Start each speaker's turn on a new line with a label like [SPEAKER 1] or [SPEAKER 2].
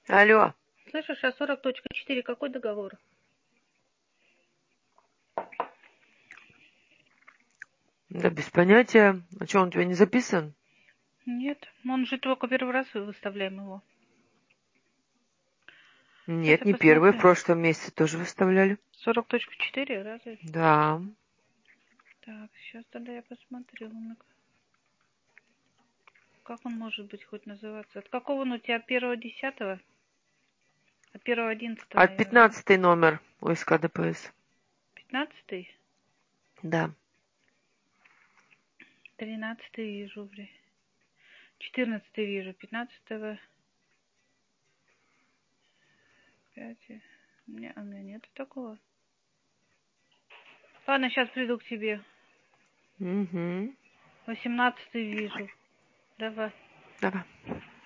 [SPEAKER 1] Алло.
[SPEAKER 2] Слышишь, а 40.4 какой договор?
[SPEAKER 1] Да без понятия. А что, он у тебя не записан?
[SPEAKER 2] Нет, он же только первый раз выставляем его.
[SPEAKER 1] Нет,
[SPEAKER 2] Сейчас
[SPEAKER 1] не
[SPEAKER 2] я
[SPEAKER 1] первый. В
[SPEAKER 2] посмотрю.
[SPEAKER 1] прошлом месяце тоже выставляли.
[SPEAKER 2] 40.4 разве?
[SPEAKER 1] Да.
[SPEAKER 2] Так, сейчас тогда я посмотрю. Как он может быть хоть называться? От какого он у тебя? 1.10? От 1.11,
[SPEAKER 1] От
[SPEAKER 2] наверное, да?
[SPEAKER 1] 15-й номер УСК ДПС.
[SPEAKER 2] 15-й?
[SPEAKER 1] Да.
[SPEAKER 2] 13-й вижу, 14-й вижу, 15-го. 5. Не, у меня нет такого. Ладно, сейчас приду к тебе.
[SPEAKER 1] Угу.
[SPEAKER 2] 18-й вижу. Давай.
[SPEAKER 1] Давай.